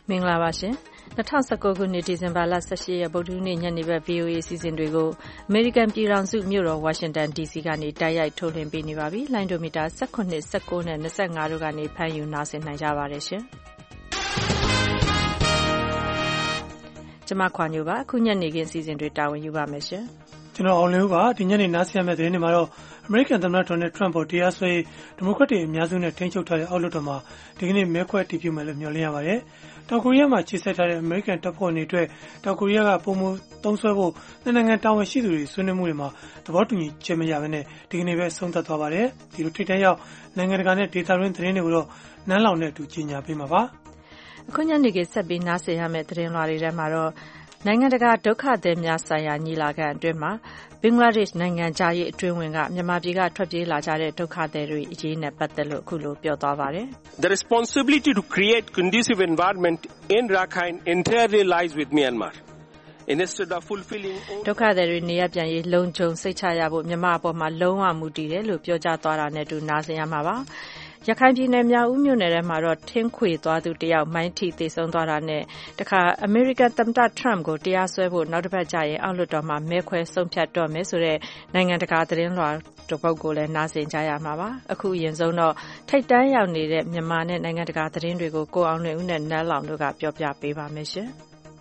မင်္ဂလာပါရှင်2019ခုနှစ်ဒီဇင်ဘာလ18ရက်ဗုဒ္ဓဟူးနေ့ညနေဘက် VOA အစီအစဉ်တွေကိုအမေရိကန်ပြည်ထောင်စုမြို့တော်ဝါရှင်တန် DC ကနေတိုက်ရိုက်ထုတ်လွှင့်ပေးနေပါပြီ။လိုင်းဒိုမီတာ18, 19နဲ့25တို့ကနေဖမ်းယူနားဆင်နိုင်ကြပါတယ်ရှင်။ကျွန်မခွာညိုပါအခုညနေခင်းအစီအစဉ်တွေတာဝန်ယူပါမယ်ရှင်။ကျွန်တော်အောင်လင်းဦးပါဒီညနေနားဆင်ရမယ့်သတင်းတွေမှာတော့အမေရိကန်သမ္မတဒေါ်နယ်ထရန့်ပေါ်တရားစွဲဒီမိုကရက်တွေအများစုနဲ့ထိန်းချုပ်ထားတဲ့အောက်လွှတ်တော်မှာဒီကနေ့မဲခွဲတည်ပြုမယ်လို့မျှော်လင့်ရပါတယ်။တောင်ကိုရီးယားမှာခြေဆက်ထားတဲ့အမေရိကန်တပ်ဖွဲ့တွေအတွက်တောင်ကိုရီးယားကပုံမှန်သုံးစွဲဖို့နိုင်ငံတာဝန်ရှိသူတွေဆွေးနွေးမှုတွေမှာသဘောတူညီချက်မရဘဲနဲ့ဒီကနေ့ပဲဆုံးသက်သွားပါတယ်။ဒီလိုထိပ်တန်းရောက်နိုင်ငံတကာနဲ့ဒေသတွင်းသတင်းတွေကိုတော့နန်းလောင်နဲ့အတူကြီးညာပေးမှာပါ။အခုညနေခင်းဆက်ပြီးနားဆင်ရမယ့်သတင်းလွှာတွေထဲမှာတော့နိုင်ငံတကာဒုက္ခသည်များဆိုင်ရာညီလာခံအတွင်းမှာဘင်္ဂလားဒေ့ရှ်နိုင်ငံသားရေးအတွင်းဝင်ကမြန်မာပြည်ကထွက်ပြေးလာကြတဲ့ဒုက္ခသည်တွေအရေးနဲ့ပတ်သက်လို့အခုလိုပြောသွားပါတယ်။ The responsibility to create conducive environment in Rakhine entirely lies with Myanmar. Instead of fulfilling ဒုက္ခသည်တွေနေရပြန်ရေးလုံခြုံစိတ်ချရဖို့မြန်မာအပေါ်မှာလုံးဝမူတည်တယ်လို့ပြောကြားသွားတာနဲ့တူနားဆင်ရမှာပါ။ရခိုင်ပြည်နယ်မြောက်ဦးမြို့နယ်ထဲမှာတော့ထင်းခွေသွားသူတယောက်မိုင်းထိသေဆုံးသွားတာနဲ့တခါအမေရိကန်သမ္မတထရန့်ကိုတရားစွဲဖို့နောက်တစ်ပတ်ကြာရင်အောက်လွှတ်တော်မှာမဲခွဲဆုံးဖြတ်တော့မယ်ဆိုတဲ့နိုင်ငံတကာသတင်းလွှာတစ်ပုဒ်ကိုလည်းနားဆင်ကြရမှာပါအခုအရင်ဆုံးတော့ထိပ်တန်းရောက်နေတဲ့မြန်မာနဲ့နိုင်ငံတကာသတင်းတွေကိုကိုအောင်လွင်ဦးနဲ့နန်းလောင်တို့ကပြောပြပေးပါမယ်ရှင်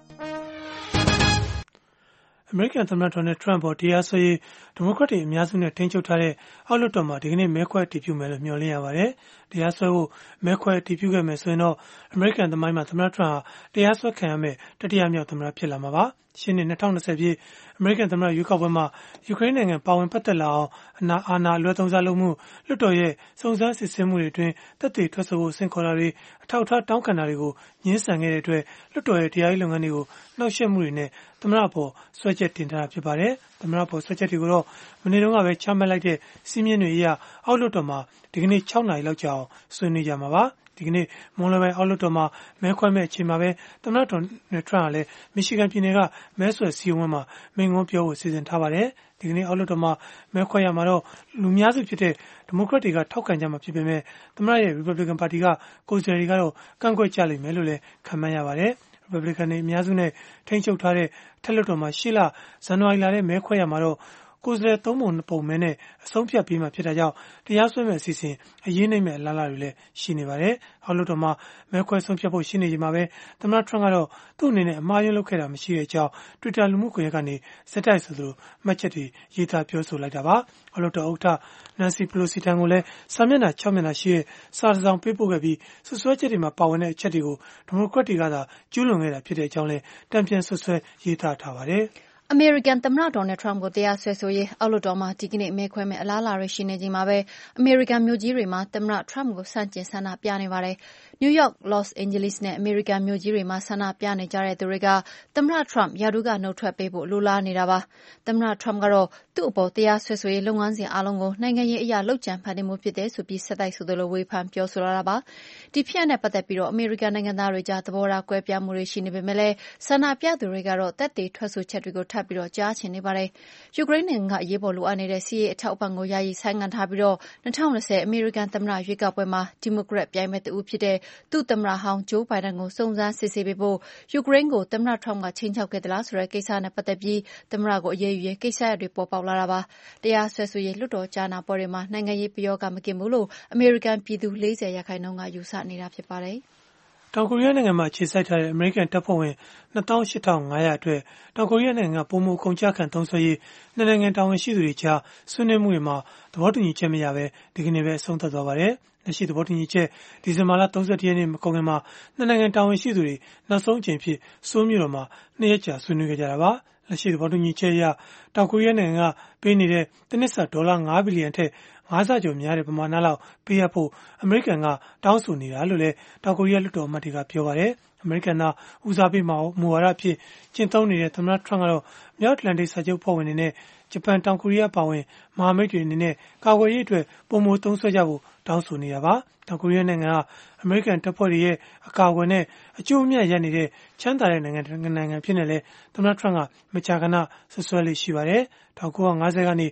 အမေရိကန်သမ္မတဒေါ်နယ်ထရန့်ပေါ်တရားစွဲရေးဒီမိုကရက်တွေအများစုနဲ့ထိန်းချုပ်ထားတဲ့အောက်လွှတ်တော်မှာဒီကနေ့မဲခွဲတည်ပြုမယ်လို့မျှော်လင့်ရပါတယ်။တရားစွဲဖို့မဲခွဲတည်ပြုခဲ့မယ်ဆိုရင်တော့အမေရိကန်သမိုင်းမှာသမ္မတထရန့်ဟာတရားစွဲခံရမယ့်တတိယမြောက်သမ္မတဖြစ်လာမှာပါ။ရှင်းနေ2020ပြည့်အမေရိကန်သမ္မတရွေးကောက်ပွဲမှာယူကရိန်းနိုင်ငံပါဝင်ပတ်သက်လာအောင်အာဏာအလွဲသုံးစားလုပ်မှုလွှတ်တော်ရဲ့စုံစမ်းစစ်ဆေးမှုတွေအတွင်းသက်သေထွက်ဆိုဖို့ဆင့်ခေါ်တာတွေအထောက်အထားတောင်းခံတာတွေကိုညှင်းဆန်ခဲ့တဲ့အတွက်လွှတ်တော်ရဲ့တရားရေးလုပ်ငန်းတွေကိုနှောက်ယှက်မှုတွေနဲ့သမ္မတအပေါ်စွဲချက်တင်ထားတာဖြစ်ပါတယ်။သမ္မတအပေါ်စွဲချက်တွေကိုတော့မနေ့တုန်းကပဲချမှတ်လိုက်တဲ့စီးမြင်တွေအရအောက်လွှတ်တော်မှာဒီကနေ့6နာရီလောက်ကြာအောင်ဆွေးနွေးကြမှာပါ။ဒီကနေ့မွန်းလွဲပိုင်းအောက်လွှတ်တော်မှာမဲခွဲမဲ့အချိန်မှာပဲသမ္မတဒေါ်နယ်ထရန့်ကလည်းမီရှီဂန်ပြည်နယ်ကမဲဆွယ်စည်းဝေးပွဲမှာမိန့်ခွန်းပြောဖို့စီစဉ်ထားပါတယ်။ဒီကနေ့အောက်လွှတ်တော်မှာမဲခွဲရမှာတော့လူများစုဖြစ်တဲ့ဒီမိုကရက်တွေကထောက်ခံကြမှာဖြစ်ပေမဲ့သမ္မတရဲ့ Republican ပါတီကကိုယ်စားလှယ်တွေကတော့ကန့်ကွက်ကြလိမ့်မယ်လို့လည်းခန့်မှန်းရပါတယ်။ Republican တွေအများစုနဲ့ထိန်းချုပ်ထားတဲ့ထက်လွှတ်တော်မှာရှေ့လဇန်နဝါရီလထဲမဲခွဲရမှာတော့ကိုယ်စားလှယ်3ပုံ2ပုံမဲနဲ့အဆုံးဖြတ်ပေးမှာဖြစ်တာကြောင့်တရားစွဲမဲ့အစီအစဉ်အရေးနိမ့်မဲ့အလားအလာတွေလည်းရှိနေပါတယ်။အောက်လွှတ်တော်မှာမဲခွဲဆုံးဖြတ်ဖို့ရှိနေချိန်မှာပဲသမ္မတထရန့်ကတော့သူ့အနေနဲ့အမှားယွင်းလုပ်ခဲ့တာမရှိတဲ့အကြောင်း Twitter လူမှုကွန်ရက်ကနေစက်တိုက်ဆိုသလိုမှတ်ချက်တွေရေးသားပြောဆိုလိုက်တာပါ။အောက်လွှတ်တော်ဥက္ကဋ္ဌ Nancy Pelosi ထံကိုလည်းစာမျက်နှာ6မျက်နှာရှိတဲ့စာတစ်စောင်ပေးပို့ခဲ့ပြီးစွပ်စွဲချက်တွေမှာပါဝင်တဲ့အချက်တွေကိုဒီမိုကရက်တွေကသာကျူးလွန်ခဲ့တာဖြစ်တဲ့အကြောင်းလည်းတံပြန်ဆွဆွဲရေးသားထားပါတယ်။အမေရိကန်သမ္မတဒေါ်နယ်ထရန့်ကိုတရားစွဲဆိုရေးအောက်လွှတ်တော်မှာဒီကနေ့မဲခွဲမဲ့အလားအလာတွေရှိနေချိန်မှာပဲအမေရိကန်မြို့ကြီးတွေမှာသမ္မတထရန့်ကိုဆန့်ကျင်ဆန္ဒပြနေပါတယ်။နယူးယောက်၊လော့စ်အိန်ဂျလိစ်နဲ့အမေရိကန်မြို့ကြီးတွေမှာဆန္ဒပြနေကြတဲ့သူတွေကသမ္မတထရန့်ရာထူးကနှုတ်ထွက်ပေးဖို့လိုလားနေတာပါ။သမ္မတထရန့်ကတော့သူ့အပေါ်တရားစွဲဆိုရေးလုပ်ငန်းစဉ်အားလုံးကိုနိုင်ငံရေးအရလုပ်ကြံဖန်တီးမှုဖြစ်တယ်ဆိုပြီးဆက်တိုက်ဆိုသလိုဝေဖန်ပြောဆိုလာတာပါ။ဒီဖြစ်ရပ်နဲ့ပတ်သက်ပြီးအမေရိကန်နိုင်ငံသားတွေကြားသဘောထားကွဲပြားမှုတွေရှိနေပေမဲ့လည်းဆန္ဒပြသူတွေကတော့သက်သေထွက်ဆိုချက်တွေကိုထပ်ပြီးကြားချင်နေပါတယ်။ယူကရိန်းနိုင်ငံကအရေးပေါ်လိုအပ်နေတဲ့စီးရေးအထောက်အပံ့ကိုယာယီဆိုင်းငံ့ထားပြီး2020အမေရိကန်သမ္မတရွေးကောက်ပွဲမှာဒီမိုကရက်ပြိုင်ဘက်တဦးဖြစ်တဲ့သူ့သမ္မတဟောင်းဂျိုးဘိုင်ဒန်ကိုစုံစမ်းစစ်ဆေးပေးဖို့ယူကရိန်းကိုသမ္မတထရန့်ကခြိမ်းခြောက်ခဲ့သလားဆိုတဲ့ကိစ္စနဲ့ပတ်သက်ပြီးသမ္မတကိုအရေးယူရေးကိစ္စရပ်တွေပေါ်ပေါက်လာတာပါ။တရားစွဲဆိုရေးလွှတ်တော်ကြားနာပွဲတွေမှာနိုင်ငံရေးပယောဂမကင်းဘူးလို့အမေရိကန်ပြည်သူ40%ကယူဆနေတာဖြစ်ပါတယ်။တောင်ကိုရီးယားနိုင်ငံမှာခြေစိုက်ထားတဲ့အမေရိကန်တပ်ဖွဲ့ဝင်28,500အတွက်တောင်ကိုရီးယားနိုင်ငံကပုံမှန်ကုန်ကျခံသုံးစွဲရေးနှစ်နိုင်ငံတာဝန်ရှိသူတွေကြားဆွေးနွေးမှုတွေမှာသဘောတူညီချက်မရဘဲဒီကနေ့ပဲအဆုံးသတ်သွားပါတယ်။လက်ရှိသဘောတူညီချက်ဒီဇင်ဘာလ31ရက်နေ့မကုန်ခင်မှာနှစ်နိုင်ငံတာဝန်ရှိသူတွေနောက်ဆုံးအကြိမ်ဖြစ်ဆိုးမြို့တော်မှာ2ရက်ကြာဆွေးနွေးခဲ့ကြတာပါ။လက်ရှိသဘောတူညီချက်အရတောင်ကိုရီးယားနိုင်ငံကပေးနေတဲ့တစ်နှစ်စာဒေါ်လာ9ဘီလီယံထက်5ဆကျော်များတဲ့ပမာဏလောက်ပေးရဖို့အမေရိကန်ကတောင်းဆိုနေတာလို့လည်းတောင်ကိုရီးယားလွှတ်တော်အမတ်တွေကပြောပါတယ်။အမေရိကန်ကဦးစားပေးမူဝါဒအဖြစ်ကျင့်သုံးနေတဲ့သမ္မတထရန့်ကတော့မြောက်အတ္တလန်တိတ်စာချုပ်ဖွဲ့ဝင်တွေနဲ့ဂျပန်တောင်ကိုရီးယားပါဝင်မဟာမိတ်တွေအနေနဲ့ကာကွယ်ရေးအတွက်ပုံမသုံးဆွဲကြဖို့တောင်းဆိုနေတာပါ။တောင်ကိုရီးယားနိုင်ငံကအမေရိကန်တပ်ဖွဲ့တွေရဲ့အကာအကွယ်နဲ့အကျိုးအမြတ်ရနေတဲ့ချမ်းသာတဲ့နိုင်ငံဖြစ်နေလေသမ္မတထရန့်ကမကြာခဏဆွဆွဲလေးရှိပါတယ်။1950ကနေ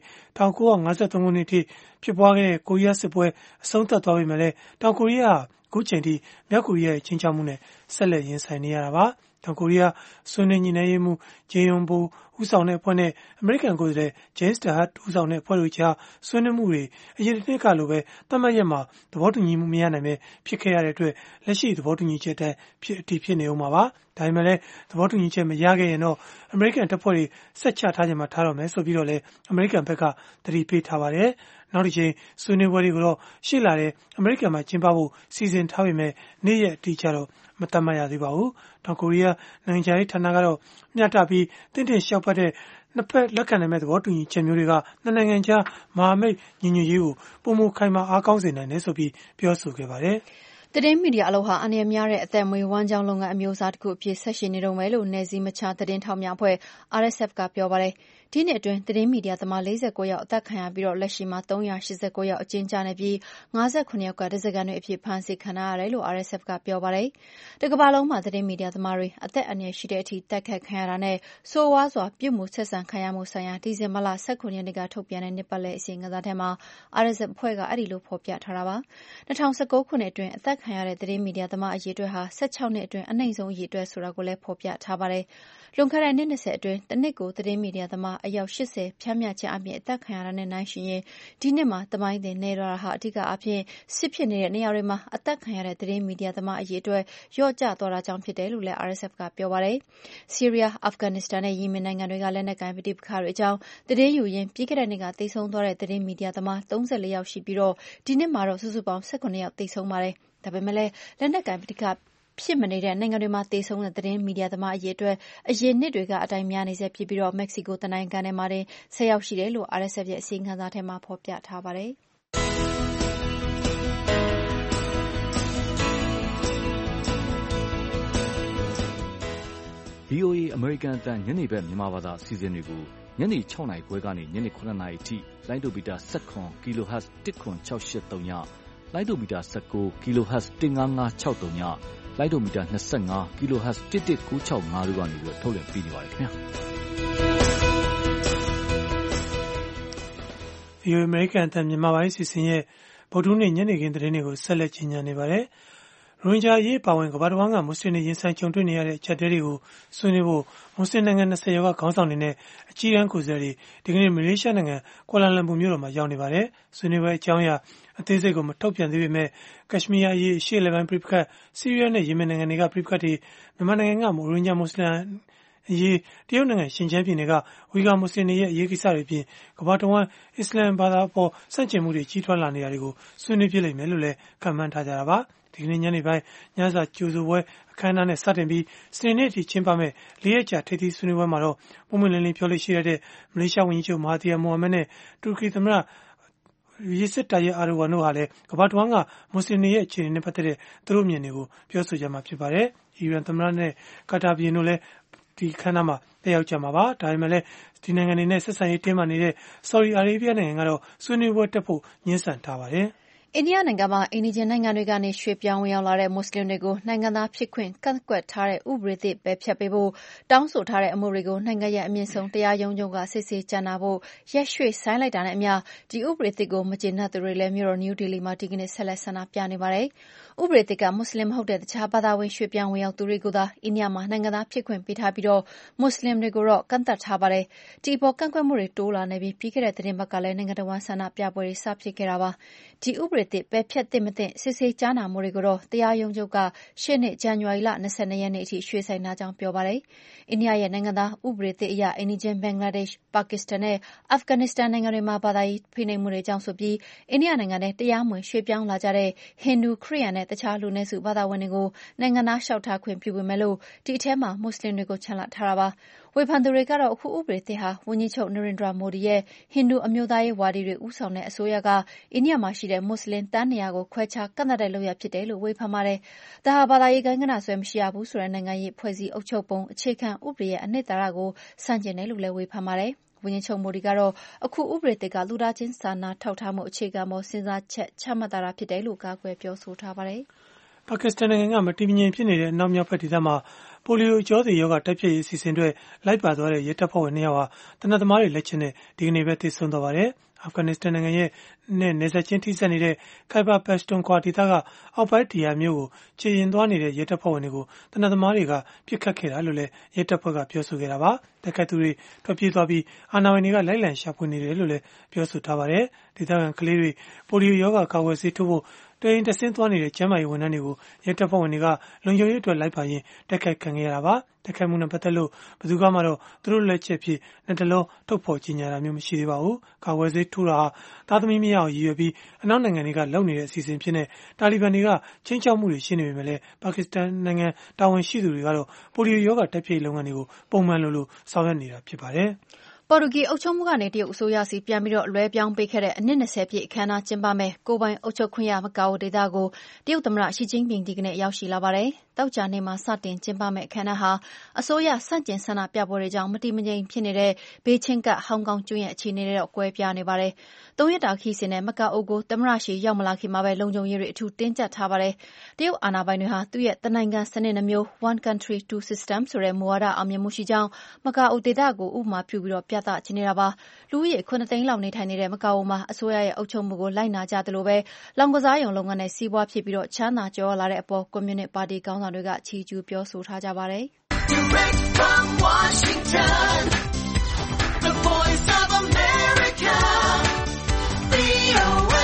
1953ခုနှစ်ထိဖြစ်ပွားခဲ့တဲ့ကိုရီးယားစစ်ပွဲအဆုံးသတ်သွားပြီမဲ့လည်းတောင်ကိုရီးယားအခုချိန်ထိမြောက်ကိုရီးယားရဲ့ချင်းချောက်မှုနဲ့ဆက်လက်ရင်ဆိုင်နေရတာပါ။တောင်ကိုရီးယားဆွေးနွေးညှိနှိုင်းရေးမှူးဂျေယွန်ဘူဦးဆောင်တဲ့အဖွဲ့နဲ့အမေရိကန်ကိုယ်စားလှယ် James Darrett ဦးဆောင်တဲ့အဖွဲ့တို့ကြားဆွေးနွေးမှုတွေအရင်တစ်နှစ်ကလိုပဲသတ်မှတ်ရက်မှာသဘောတူညီမှုမရနိုင်ပဲဖြစ်ခဲ့ရတဲ့အတွက်လက်ရှိသဘောတူညီချက်တိုင်းဖြစ်နေဦးမှာပါ။ဒါပေမဲ့လည်းသဘောတူညီချက်မရခဲ့ရင်တော့အမေရိကန်တပ်ဖွဲ့တွေဆက်ချထားခြင်းမှာထားတော့မယ်ဆိုပြီးတော့လည်းအမေရိကန်ဘက်ကသတိပေးထားပါတယ်။နောက်တစ်ချိန်ဆွေးနွေးပွဲတွေကိုတော့ရှေ့လာတဲ့အမေရိကန်မှာကျင်းပဖို့စီစဉ်ထားပေမဲ့နေ့ရက်အတိအကျတော့မသတ်မှတ်ရသေးပါဘူး။တောင်ကိုရီးယားနိုင်ငံခြားရေးဌာနကတော့မျှတပြီးတင့်တယ်လျှောက်ပတ်တဲ့နှစ်ဖက်လက်ခံနိုင်မဲ့သဘောတူညီချက်မျိုးတွေကနှစ်နိုင်ငံကြားမဟာမိတ်ညီညွတ်ရေးကိုပုံမခိုင်မာအားကောင်းစေနိုင်တယ်ဆိုပြီးပြောဆိုခဲ့ပါတယ်။သတင်းမီဒီယာအလုပ်ဟာအန္တရာယ်များတဲ့အသက်မွေးဝမ်းကြောင်းလုပ်ငန်းအမျိုးအစားတစ်ခုအဖြစ်ဆက်ရှိနေတော့မယ်လို့နယ်စည်းမခြားသတင်းထောက်များအဖွဲ့ RSF ကပြောပါတယ်။ဒီနှစ်အတွင်းသတင်းမီဒီယာသမား49ယောက်အသက်ခံရပြီးလက်ရှိမှာ389ယောက်အကျဉ်းကျနေပြီး59ယောက်ကဓားစာခံတွေအဖြစ်ဖမ်းဆီးခံထားရတယ်လို့ RSF ကပြောပါတယ်။တကမ္ဘာလုံးမှာသတင်းမီဒီယာသမားတွေအသက်အန္တရာယ်ရှိတဲ့အထိတိုက်ခိုက်ခံရတာနဲ့ဆိုးဝါးစွာပြုမှုဆက်ဆံခံရမှုဆိုင်ရာဒီဇင်ဘာလ19ရက်နေ့ကထုတ်ပြန်တဲ့နှစ်ပတ်လည်အစီရင်ခံစာထဲမှာ RSF အဖွဲ့ကအဲ့ဒီလိုဖော်ပြထားတာပါ။2019ခုနှစ်အတွင်းအသက်ခံရတဲ့သတင်းမီဒီယာသမားအရေအတွက်ဟာ16နှစ်အတွင်းအနှိမ့်ဆုံးအရေအတွက်ဆိုတာကိုလည်းဖော်ပြထားပါတယ်။လွန်ခဲ့တဲ့နှစ်20အတွင်းတစ်နှစ်ကိုသတင်းမီဒီယာသမားအယောက်80ဖြန့်မြတ်ခြင်းအပြင်အသက်ခံရတာနဲ့နှိုင်းယှဉ်ရင်ဒီနှစ်မှာသမိုင်းတင်နေရတာဟာအဓိကအဖြစ်စစ်ဖြစ်နေတဲ့နေရာတွေမှာအသက်ခံရတဲ့သတင်းမီဒီယာသမားအရေအတွက်လျော့ကျသွားတာကြောင့်ဖြစ်တယ်လို့လည်း RSF ကပြောပါတယ်။ဆီးရီးယား၊အာဖဂန်နစ္စတန်နဲ့ယီမင်နိုင်ငံတွေကလက်နက်ကိုင်ပဋိပက္ခတွေအကြောင်းသတင်းယူရင်းပြီးခဲ့တဲ့နှစ်ကသေဆုံးသွားတဲ့သတင်းမီဒီယာသမား34ယောက်ရှိပြီးဒီနှစ်မှာတော့စုစုပေါင်း18ယောက်သေဆုံးပါတယ်။ဒါပေမဲ့လည်းလက်နက်ကိုင်ပဋိပက္ခဖြစ်မနေတဲ့နိုင်ငံတွေမှာသေဆုံးတဲ့သတင်းမီဒီယာသမားအရေအတွက်အရင်နှစ်တွေကအတိုင်းများနေဆဲဖြစ်ပြီးမက္ကဆီကိုတနိုင်ငံထဲမှာတင်10ယောက်ရှိတယ်လို့ RSF ရဲ့အစီရင်ခံစာထဲမှာဖော်ပြထားပါတယ်။ VOA အမေရိကန်အသံညနေဘက်မြန်မာဘာသာအစီအစဉ်တွေကိုညနေ6နာရီခွဲကနေညနေ9နာရီအထိလိုင်းဒိုမီတာ17 kHz 10683ညလိုင်းဒိုမီတာ19 kHz 15563ညလိုင်းဒိုမီတာ25 kHz 11965တို့ကနေပြီးထုတ်လွှင့်ပေးနေပါတယ်ခင်ဗျာ။ VOA အမေရိကန်အသံမြန်မာပိုင်းစီစဉ်ရဲ့ဗုဒ္ဓဟူးနေ့ညနေခင်းသတင်းတွေကိုဆက်လက်ကြီးညာနေပါတယ်။ရိုဟင်ဂျာအရေးပါဝင်ကမ္ဘာတစ်ဝန်းကမွတ်စလင်တွေရင်ဆိုင်ကြုံတွေ့နေရတဲ့အချက်အတွေကိုဆွေးနွေးဖို့မွတ်စလင်နိုင်ငံ20ရောက်ကခေါင်းဆောင်တွေနဲ့အကြီးအကဲကိုယ်စားလှယ်တွေဒီကနေ့မလေးရှားနိုင်ငံကွာလာလမ်ပူမြို့တော်မှာရောက်နေပါတယ်။ဆွေးနွေးပွဲအကြောင်းအရာအသေးစိတ်ကိုမထုတ်ပြန်သေးပေမဲ့ကက်ရှ်မီးယားအရေးအရှေ့အလယ်ပိုင်းပြည်ပခတ်ဆီးရီးယားနဲ့ယီမင်နိုင်ငံတွေကပြည်ပခတ်တွေမြန်မာနိုင်ငံကရိုဟင်ဂျာမွတ်စလင်အရေးတရုတ်နိုင်ငံရှင်ကျန်းပြည်နယ်ကဝီဂါမွတ်စလင်တွေရဲ့အရေးကိစ္စတွေအပြင်ကမ္ဘာတစ်ဝန်းအစ္စလာမ်ဘာသာပေါ်ဆန့်ကျင်မှုတွေကြီးထွားလာနေတာတွေကိုဆွေးနွေးပြလိမ့်မယ်လို့လည်းခန့်မှန်းထားကြတာပါ။ဒီကနေ့ညနေပိုင်းညစာကြိုဆိုပွဲအခမ်းအနားနဲ့စတင်ပြီးစနေနေ့အထိကျင်းပမဲ့၄ရက်ကြာထိပ်သီးဆွေးနွေးပွဲမှာတော့ပုံမှန်လင်းလင်းပြောလို့ရှိရတဲ့မလေးရှားဝန်ကြီးချုပ်မဟာသီယာမိုဟာမက်နဲ့တူရကီသမ္မတRecep Tayyip Erdoganတို့ဟာလည်းကမ္ဘာတစ်ဝန်းကမွတ်စလင်တွေရဲ့အခြေအနေနဲ့ပတ်သက်တဲ့သူတို့အမြင်တွေကိုပြောဆိုကြမှာဖြစ်ပါတယ်။အီရန်သမ္မတနဲ့ကာတာဘီယံတို့လည်းဒီခန်းနာမှာတက်ရောက်ကြမှာပါ။ဒါပေမဲ့လည်းဒီနိုင်ငံတွေနဲ့ဆက်ဆံရေးတင်းမာနေတဲ့ဆော်ဒီအာရေဗျနိုင်ငံကတော့ဆွေးနွေးပွဲတက်ဖို့ညှင်းဆန်ထားပါတယ်။အိန္ဒိယနိုင်ငံမှာအိမ်နီးချင်းနိုင်ငံတွေကနေရွှေ့ပြောင်းဝင်ရောက်လာတဲ့မွတ်စလင်တွေကိုနိုင်ငံသားဖြစ်ခွင့်ကန့်ကွက်ထားတဲ့ဥပဒေသစ်ပယ်ဖျက်ပေးဖို့တောင်းဆိုထားတဲ့အမှုတွေကိုနိုင်ငံရဲ့အမြင့်ဆုံးတရားရုံးချုပ်ကစစ်ဆေးကြားနာဖို့ရက်ရွှေ့ဆိုင်းလိုက်တာနဲ့အမျှဒီဥပဒေသစ်ကိုမကျေနပ်သူတွေလည်းမြို့တော်နယူးဒေလီမှာဒီကနေ့ဆက်လက်ဆန္ဒပြနေပါတယ်။ဥပဒေသစ်ကမွတ်စလင်မဟုတ်တဲ့တခြားဘာသာဝင်ရွှေ့ပြောင်းဝင်ရောက်သူတွေကိုသာအိန္ဒိယမှာနိုင်ငံသားဖြစ်ခွင့်ပေးထားပြီးမွတ်စလင်တွေကိုတော့ကန့်သတ်ထားပါတယ်။ဒီအပေါ်ကန့်ကွက်မှုတွေတိုးလာနေပြီးခဲ့တဲ့သတင်းပတ်ကလည်းနိုင်ငံတော်ဝန်ဆန္ဒပြပွဲတွေစဖြစ်ခဲ့တာပါ။ဒီဥပဒေသစ်ပယ်ဖျက်သင့်မသင့်စစ်ဆေးကြားနာမှုတွေကိုတော့တရားရုံးချုပ်ကရှေ့နှစ်ဇန်နဝါရီလ22ရက်နေ့အထိရွှေ့ဆိုင်းထားကြောင်းပြောပါတယ်။အိန္ဒိယရဲ့နိုင်ငံသားဥပဒေသစ်အရအိမ်နီးချင်းဘင်္ဂလားဒေ့ရှ်၊ပါကစ္စတန်နဲ့အာဖဂန်နစ္စတန်နိုင်ငံတွေမှာဘာသာရေးဖိနှိပ်မှုတွေကြောင့်ဆိုပြီးအိန္ဒိယနိုင်ငံထဲတရားမဝင်ရွှေ့ပြောင်းလာကြတဲ့ဟိန္ဒူ၊ခရစ်ယာန်နဲ့တခြားလူနည်းစုဘာသာဝင်တွေကိုနိုင်ငံသားလျှောက်ထားခွင့်ပြုပေမဲ့ဒီအထဲမှာမွတ်စလင်တွေကိုချန်လှပ်ထားတာပါ။ဝေဖန်သူတွေကတော့အခုဥပဒေသစ်ဟာဝန်ကြီးချုပ်နရိန်ဒရာမိုဒီရဲ့ဟိန္ဒူအမျိုးသားရေးဝါဒီတွေဦးဆောင်တဲ့အစိုးရကအိန္ဒိယမှာရှိတဲ့မွတ်စလင်သန်း200ကိုခွဲခြားကန့်သတ်တဲ့လုပ်ရပ်ဖြစ်တယ်လို့ဝေဖန်ပါတယ်။ဒါဟာဘာသာရေးဂိုဏ်းဂဏဆွဲမရှိရဘူးဆိုတဲ့နိုင်ငံရေးဖွဲ့စည်းအုပ်ချုပ်ပုံအခြေခံဥပဒေရဲ့အနှစ်သာရကိုဆန့်ကျင်တယ်လို့လည်းဝေဖန်ပါတယ်။ဝန်ကြီးချုပ်မိုဒီကတော့အခုဥပဒေသစ်ကလူသားချင်းစာနာထောက်ထားမှုအခြေခံပေါ်စဉ်းစားချက်ချမှတ်တာဖြစ်တယ်လို့ကာကွယ်ပြောဆိုထားပါတယ်။ပါကစ္စတန်နိုင်ငံကမတည်မငြိမ်ဖြစ်နေတဲ့အနောက်မြောက်ဘက်ဒေသမှာပိုလီယိုအကြောသေရောဂါတိုက်ဖျက်ရေးအစီအစဉ်အတွက်လိုက်ပါသွားတဲ့ရဲတပ်ဖွဲ့ဝင်2ယောက်ဟာတနက်သမားတွေလက်ချက်နဲ့ဒီကနေ့ပဲသေဆုံးသွားပါတယ်။အာဖဂန်နစ္စတန်နိုင်ငံရဲ့နယ်စပ်ချင်းထိစပ်နေတဲ့ခိုင်ဘာပက်စတွန်ခွာဒေသကအောက်ပိုင်းဒီယာမြို့ကိုခြေရင်သွားနေတဲ့ရဲတပ်ဖွဲ့ဝင်တွေကိုတနက်သမားတွေကပြစ်ခတ်ခဲ့တာလို့လည်းရဲတပ်ဖွဲ့ကပြောဆိုခဲ့တာပါ။တိုက်ခိုက်သူတွေထွက်ပြေးသွားပြီးအာဏာပိုင်တွေကလိုက်လံရှာဖွေနေတယ်လို့လည်းပြောဆိုထားပါတယ်။ဒေသခံကလေးတွေပိုလီယိုရောဂါကာကွယ်ဆေးထိုးဖို့တရင်တဆင်းသွားနေတဲ့ကျန်းမာရေးဝန်ထမ်းတွေကိုရဲတပ်ဖွဲ့ဝင်တွေကလုံခြုံရေးအတွက်လိုက်ပါရင်တိုက်ခိုက်ခံခဲ့ရတာပါ။တိုက်ခိုက်မှုနဲ့ပတ်သက်လို့ဘယ်သူမှတော့သူတို့လက်ချက်ဖြစ်နှစ်တလုံးထုတ်ဖော်ကြေညာတာမျိုးမရှိသေးပါဘူး။ကာကွယ်ဆေးထိုးတာဟာသားသမီးမရအောင်ရည်ရွယ်ပြီးအနောက်နိုင်ငံတွေကလုပ်နေတဲ့အစီအစဉ်ဖြစ်နေတာလီဘန်တွေကချင်းချောက်မှုတွေရှိနေပေမဲ့လည်းပါကစ္စတန်နိုင်ငံတာဝန်ရှိသူတွေကတော့ပိုလီယိုရောဂါတိုက်ဖျက်ရေးလုပ်ငန်းတွေကိုပုံမှန်လိုဆောင်ရွက်နေတာဖြစ်ပါတယ်။ပေါ်တူဂီအုပ်ချုပ်မှုကနေတရုတ်အစိုးရစီပြန်ပြီးလွှဲပြောင်းပေးခဲ့တဲ့အနှစ်20ပြည့်အခမ်းအနားကျင်းပမယ်ကိုယ်ပိုင်အုပ်ချုပ်ခွင့်ရမကာအိုဒေသကိုတရုတ်သမ္မတရှီကျင်းပင်ဒီကနေ့ရောက်ရှိလာပါတယ်။တောက်ကြနေ့မှာစတင်ကျင်းပမယ့်အခမ်းအနားဟာအစိုးရဆန့်ကျင်ဆန္ဒပြပွဲတွေကြောင့်မတည်မငြိမ်ဖြစ်နေတဲ့ဘေးချင်းကဟောင်ကောင်ကျွန်းရဲ့အခြေအနေတွေတော့ကွဲပြားနေပါတယ်။3ရက်တာခီးစဉ်နဲ့မကာအိုကိုသမ္မတရှီရောက်မလာခင်မှာပဲလုံခြုံရေးတွေအထူးတင်းကျပ်ထားပါတယ်။တရုတ်အာဏာပိုင်တွေဟာသူ့ရဲ့တနိုင်ငံစနစ်နှမျိုး One Country Two System ဆိုတဲ့မူဝါဒအောင်မြင်မှုရှိကြောင်းမကာအိုဒေသကိုဥပမာပြုပြီးပြသချင်နေတာပါ။လူဦးရေ9သိန်းလောက်နေထိုင်နေတဲ့မကာအိုမှာအစိုးရရဲ့အုပ်ချုပ်မှုကိုလိုက်နာကြသလိုပဲလောင်ကစားရုံလုပ်ငန်းနဲ့စီးပွားဖြစ်ပြီးချမ်းသာကြွယ်ဝလာတဲ့အပေါ်ကွန်မြူနစ်ပါတီခေါင်းဆောင်တွေကချီးကျူးပြောဆိုထားကြပါတယ်။ Direct from Washington, the Voice of America, VOA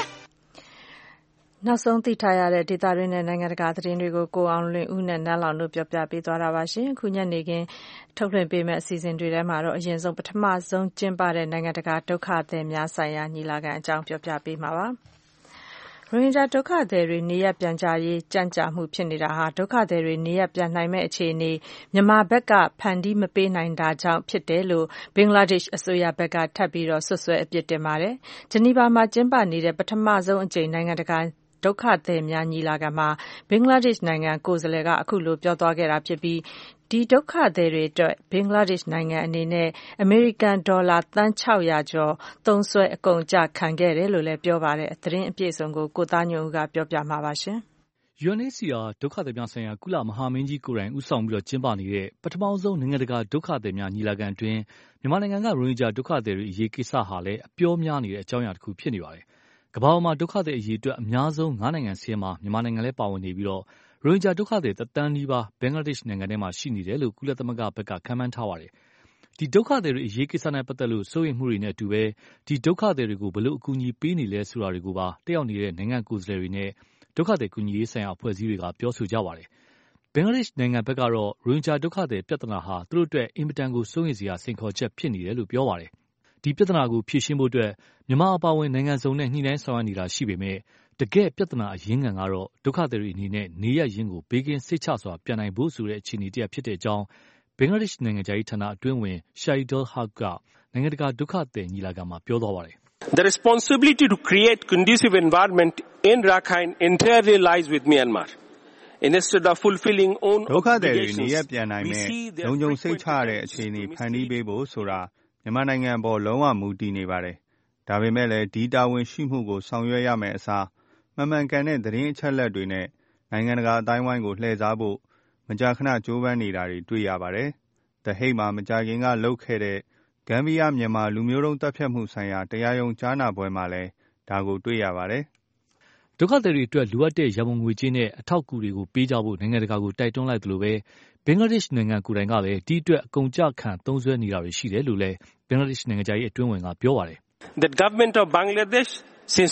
နောက်ဆုံးသိထားရတဲ့ဒေသတွင်းနဲ့နိုင်ငံတကာသတင်းတွေကိုကိုအောင်လွင်ဦးနဲ့နန်းလောင်တို့ပြောပြပေးသွားတာပါရှင်။ခုညနေခင်းထုတ်လွှင့်ပေးမယ့်အစီအစဉ်တွေထဲမှာတော့အရင်ဆုံးပထမဆုံးကျင်းပတဲ့နိုင်ငံတကာဒုက္ခသည်များဆိုင်ရာညီလာခံအကြောင်းပြောပြပေးမှာပါ။ရိုဟင်ဂျာဒုက္ခသည်တွေနေရပ်ပြန်ကြရေးကြန့်ကြာမှုဖြစ်နေတာဟာဒုက္ခသည်တွေနေရပ်ပြန်နိုင်မယ့်အခြေအနေမြန်မာဘက်ကဖန်တီးမပေးနိုင်တာကြောင့်ဖြစ်တယ်လို့ဘင်္ဂလားဒေ့ရှ်အစိုးရဘက်ကထပ်ပြီးဆွဆွဲအပြစ်တင်ပါတယ်။ဂျနီဗာမှာကျင်းပနေတဲ့ပထမဆုံးအကြိမ်နိုင်ငံတကာဒုက္ခသည်များညီလာခံမှာဘင်္ဂလားဒေ့ရှ်နိုင်ငံကိုယ်စားလှယ်ကအခုလိုပြောသွားခဲ့တာဖြစ်ပြီးဒီဒုက္ခသည်တွေအတွက်ဘင်္ဂလားဒေ့ရှ်နိုင်ငံအနေနဲ့အမေရိကန်ဒေါ်လာသန်း600ကျော်သုံးစွဲအကုန်အကျခံခဲ့တယ်လို့လည်းပြောပါတယ်။သတင်းအပြည့်အစုံကိုကိုသားညွန့်ဦးကပြောပြမှာပါရှင်။ UNHCR ဒုက္ခသည်များဆိုင်ရာကုလမဟာမင်းကြီးကိုယ်တိုင်ဦးဆောင်ပြီးကျင်းပနေတဲ့ပထမဆုံးနိုင်ငံတကာဒုက္ခသည်များညီလာခံအတွင်းမြန်မာနိုင်ငံကရိုဟင်ဂျာဒုက္ခသည်တွေအရေးကိစ္စဟာလည်းအပြောများနေတဲ့အကြောင်းအရာတစ်ခုဖြစ်နေပါတယ်။ကမ္ဘာပေါ်မှာဒုက္ခသည်အရေးအတွက်အများဆုံး9နိုင်ငံစာရင်းမှာမြန်မာနိုင်ငံလည်းပါဝင်နေပြီးရိုဟင်ဂျာဒုက္ခသည်1 သန်းနီးပါးဘင်္ဂလားဒေ့ရှ်နိုင်ငံထဲမှာရှိနေတယ်လို့ကုလသမဂ္ဂဘက်ကခန့်မှန်းထားပါတယ်။ဒီဒုက္ခသည်တွေအရေးကိစ္စနဲ့ပတ်သက်လို့စိုးရိမ်မှုတွေနဲ့အတူပဲဒီဒုက္ခသည်တွေကိုဘယ်လိုအကူအညီပေးနေလဲဆိုတာတွေကိုပါတက်ရောက်နေတဲ့နိုင်ငံကိုယ်စားလှယ်တွေနဲ့ဒုက္ခသည်ကူညီရေးဆိုင်ရာအဖွဲ့အစည်းတွေကပြောဆိုကြပါတယ်။ဘင်္ဂလားဒေ့ရှ်နိုင်ငံဘက်ကတော့ရိုဟင်ဂျာဒုက္ခသည်ပြဿနာဟာသူတို့အတွက်အင်မတန်ကိုစိုးရိမ်စရာစိန်ခေါ်ချက်ဖြစ်နေတယ်လို့ပြောပါတယ်။ဒီပြဿနာကိုဖြေရှင်းဖို့အတွက်မြန်မာအပါအဝင်နိုင်ငံစုံနဲ့ညှိနှိုင်းဆောင်ရွက်နေတာရှိပေမဲ့တကယ်ပြဿနာအရင်းခံကတော့ဒုက္ခသည်တွေအနေနဲ့နေရပ်ရင်းကိုဘေးကင်းစိတ်ချစွာပြန်နိုင်ဖို့ဆိုတဲ့အခြေအနေတစ်ရပ်ဖြစ်တဲ့အကြောင်းဘင်္ဂလားဒေ့ရှ်နိုင်ငံခြားရေးဌာနအတွင်းဝန် Shahidul Haque ကနိုင်ငံတကာဒုက္ခသည်ညီလာခံမှာပြောသွားပါတယ်။ The responsibility to create conducive environment in Rakhine entirely lies with Myanmar. Instead of fulfilling own obligations, ဒုက္ခသည်တွေနေရပ်ပြန်နိုင်မဲ့လုံခြုံစိတ်ချရတဲ့အခြေအနေဖန်တီးပေးဖို့ဆိုတာမြန်မာနိုင်ငံပေါ်လုံးဝမူတည်နေပါတယ်။ဒါပေမဲ့လည်းဒီတာဝန်ရှိမှုကိုဆောင်ရွက်ရမယ့်အစားမှန်ကန်တဲ့သတင်းအချက်အလက်တွေနဲ့နိုင်ငံတကာအတိုင်းအဝိုင်းကိုလှည့်စားဖို့မကြာခဏကြိုးပမ်းနေတာတွေတွေ့ရပါတယ်။ The Hague မှာမကြာခင်ကလုပ်ခဲ့တဲ့ဂမ်ဘီယာမြန်မာလူမျိုးတုံးတပ်ဖြတ်မှုဆိုင်ရာတရားရုံးကြားနာပွဲမှာလည်းဒါကိုတွေ့ရပါတယ်။ဒုက္ခသည်တွေအတွက်လိုအပ်တဲ့ရန်ပုံငွေကြေးနဲ့အထောက်အကူတွေကိုပေးကြဖို့နိုင်ငံတကာကိုတိုက်တွန်းလိုက်သလိုပဲဘင်္ဂလားဒေ့ရှ်နိုင်ငံကိုယ်တိုင်ကလည်းဒီအတွက်အကုန်အကျခံသုံးစွဲနေတာတွေရှိတယ်လို့လည်းဘင်္ဂလားဒေ့ရှ်နိုင်ငံခြားရေးအတွင်းဝန်ကပြောပါတယ်။ The government of Bangladesh since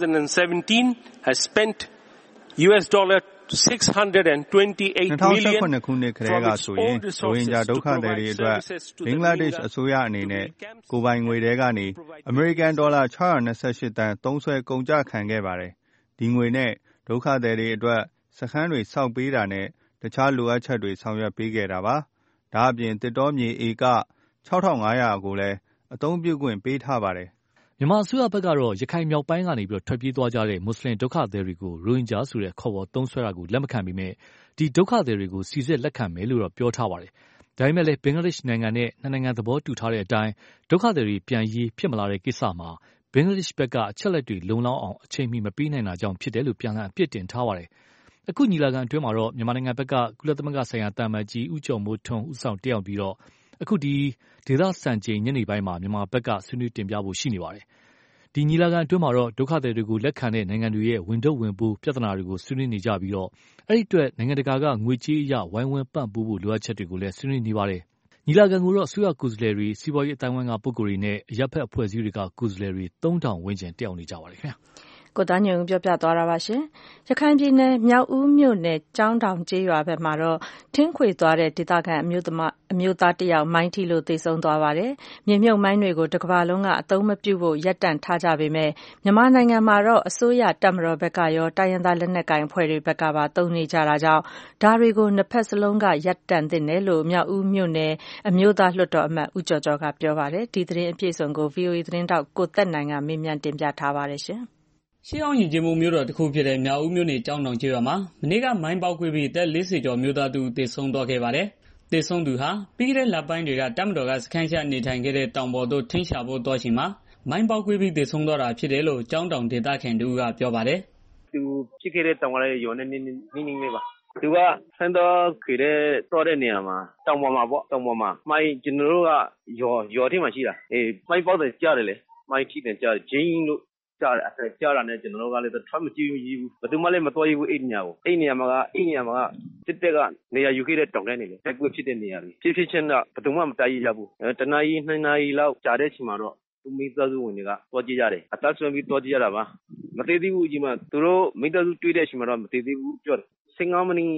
2017 has spent $628 million ခုနှစ်ကတည်းကဆိုရင်ရိုဟင်ဂျာဒုက္ခသည်တွေအတွက်ဘင်္ဂလားဒေ့ရှ်အစိုးရအနေနဲ့ကိုယ်ပိုင်ငွေတွေကနေအမေရိကန်ဒေါ်လာ628သန်းသုံးစွဲကုန်ကျခံခဲ့ပါတယ်။ဒီငွေနဲ့ဒုက္ခသည်တွေအတွက်စခန်းတွေဆောက်ပေးတာနဲ့တခြားလိုအပ်ချက်တွေဆောင်ရွက်ပေးခဲ့တာပါ။ဒါအပြင်တစ်တောမြေဧက6500ကိုလည်းအသုံးပြုခွင့်ပေးထားပါတယ်။မြန်မာအစိုးရဘက်ကတော့ရခိုင်မြောက်ပိုင်းကနေထွက်ပြေးသွားကြတဲ့မွတ်စလင်ဒုက္ခသည်တွေကိုရိုဟင်ဂျာဆိုတဲ့ခေါ်ဝေါ်သုံးစွဲတာကိုလက်မခံပေမဲ့ဒီဒုက္ခသည်တွေကိုစီစစ်လက်ခံမယ်လို့တော့ပြောထားပါတယ်။ဒါပေမဲ့လည်းဘင်္ဂလားဒေ့ရှ်နိုင်ငံနဲ့နှစ်နိုင်ငံသဘောတူထားတဲ့အတိုင်းဒုက္ခသည်တွေပြန်ရေးဖြစ်မလာတဲ့ကိစ္စမှာဘင်္ဂလားဒေ့ရှ်ဘက်ကအချက်လက်တွေလုံလောက်အောင်အချိန်မီမပေးနိုင်တာကြောင့်ဖြစ်တယ်လို့ပြန်လှန်အပြစ်တင်ထားပါတယ်။အခုညီလာခံအတွင်းမှာတော့မြန်မာနိုင်ငံဘက်ကကုလသမဂ္ဂဆိုင်ရာတာမန်ကြီးဦးကျော်မိုးထွန်းဦးဆောင်တက်ရောက်ပြီးတော့အခုဒီဒေသစံချိန်ညနေပိုင်းမှာမြန်မာဘက်ကဆွေးနွေးတင်ပြဖို့ရှိနေပါတယ်။ဒီညီလာခံအတွင်းမှာတော့ဒုက္ခသည်တွေကိုလက်ခံတဲ့နိုင်ငံတွေရဲ့ဝန်ထုတ်ဝန်ပိုးပြဿနာတွေကိုဆွေးနွေးနေကြပြီးတော့အဲ့ဒီအတွက်နိုင်ငံတကာကငွေကြေးအရဝိုင်းဝန်းပံ့ပိုးဖို့လိုအပ်ချက်တွေကိုလည်းဆွေးနွေးနေပါတယ်။ညီလာခံကိုတော့အစိုးရကိုယ်စားလှယ်တွေစီးပွားရေးအတိုင်းအဝိုင်းကပုဂ္ဂိုလ်တွေနဲ့အရပ်ဘက်အဖွဲ့အစည်းတွေကကိုယ်စားလှယ်တွေ3000ဝန်းကျင်တက်ရောက်နေကြပါတယ်ခင်ဗျာ။ကိုသားညွန့်ပြောပြသွားတာပါရှင်။ရခိုင်ပြည်နယ်မြောက်ဦးမြို့နယ်ကျောင်းတောင်ကျေးရွာဘက်မှာတော့ထင်းခွေသွားတဲ့ဒေသခံအမျိုးသားတယောက်မိုင်းထိလို့သေဆုံးသွားပါတယ်။မြေမြုပ်မိုင်းတွေကိုတစ်ကမ္ဘာလုံးကအသုံးမပြုဖို့ရပ်တန့်ထားကြပေမဲ့မြန်မာနိုင်ငံမှာတော့အစိုးရတပ်မတော်ဘက်ကရောတိုင်းရင်းသားလက်နက်ကိုင်အဖွဲ့တွေဘက်ကပါသုံးနေကြတာကြောင့်ဒါတွေကိုနှစ်ဖက်စလုံးကရပ်တန့်သင့်တယ်လို့မြောက်ဦးမြို့နယ်အမျိုးသားလွှတ်တော်အမတ်ဦးကျော်ကျော်ကပြောပါတယ်။ဒီသတင်းအပြည့်အစုံကို VOA သတင်းတောက်ကိုသက်နိုင်ကမေးမြန်းတင်ပြထားပါတယ်ရှင်။ရှေးအောင်ရင်ကျင်းမှုမျိုးတော်တစ်ခုဖြစ်တဲ့မြောက်ဦးမြို့နယ်ကျောင်းတောင်ကျေးရွာမှာမနေ့ကမိုင်းပေါက်ကွေးပြီးသက်40ကျော်မျိုးသားသူသေဆုံးသွားခဲ့ပါတယ်။သေဆုံးသူဟာပြီးခဲ့တဲ့လပိုင်းတွေကတပ်မတော်ကစခန်းချနေထိုင်ခဲ့တဲ့တောင်ပေါ်သို့ထင်းရှာဖို့သွားချိန်မှာမိုင်းပေါက်ကွေးပြီးသေဆုံးသွားတာဖြစ်တယ်လို့ကျောင်းတောင်ဒေသခံတို့ကပြောပါတယ်။သူဖြစ်ခဲ့တဲ့တောင်ကလည်းရောနဲ့နင်းလေးပါ။သူကဆန်းတော်ခေတဲ့တော့တဲ့နေရာမှာတောင်ပေါ်မှာပေါ့တောင်ပေါ်မှာမိုင်းကျွန်တော်တို့ကရောထဲမှာရှိတာမိုင်းပေါက်တယ်ကြားတယ်လေမိုင်းထိတယ်ကြားဂျင်းလို့ကြားတာနဲ့ကျွန်တော်တို့ကလည်းထွက်မကြည့်ဘူးဘယ်သူမှလည်းမတော်ရဘူးအဲ့နေရာမှာစစ်တပ်ကနေရာယူခဲ့တဲ့တောင်ထဲနေလေတိုက်ပွဲဖြစ်တဲ့နေရာတွေဖြစ်ချင်းတော့ဘယ်သူမှမတိုက်ရဘူးတနာရီ2နာရီလောက်ကြာတဲ့ချိန်မှာတော့သူမိသားစုဝင်တွေကတော်ကြည့်ရတယ်အသက်ဆုံးပြီးတော်ကြည့်ရတာပါမသေးသေးဘူးကြီးမှသူတို့မိသားစုတွေ့တဲ့ချိန်မှာတော့မသေးသေးဘူးပြောတယ်15မိနစ်